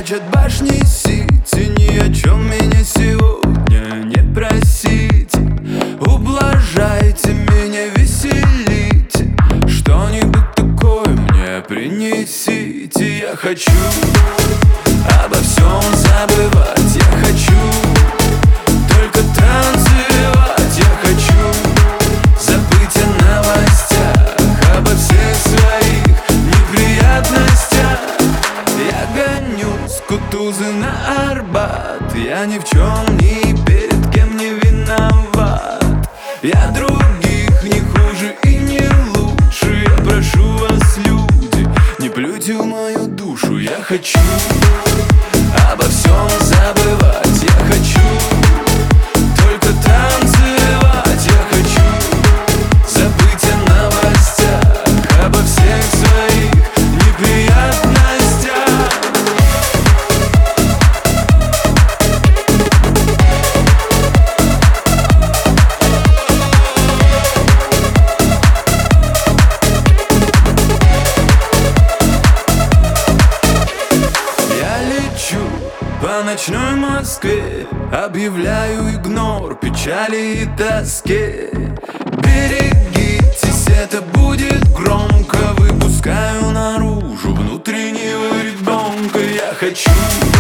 Маячат башни Сити, ни о чем меня сегодня не просите. Ублажайте меня, веселите, что-нибудь такое мне принесите. Я хочу обо всем забывать, я хочу только танцевать, я хочу забыть о новостях, обо всех своих неприятностях. Я гонюсь Кутузы на Арбат, я ни в чем ни перед кем не виноват. Я других не хуже и не лучше, я прошу вас, люди, не плюйте в мою душу. Я хочу обо всем забывать, я хочу только танцевать, я хочу забыть о новостях, обо всех своих неприятностях. По ночной Москве объявляю игнор печали и тоске. Берегитесь, это будет громко, выпускаю наружу внутреннего ребенка. Я хочу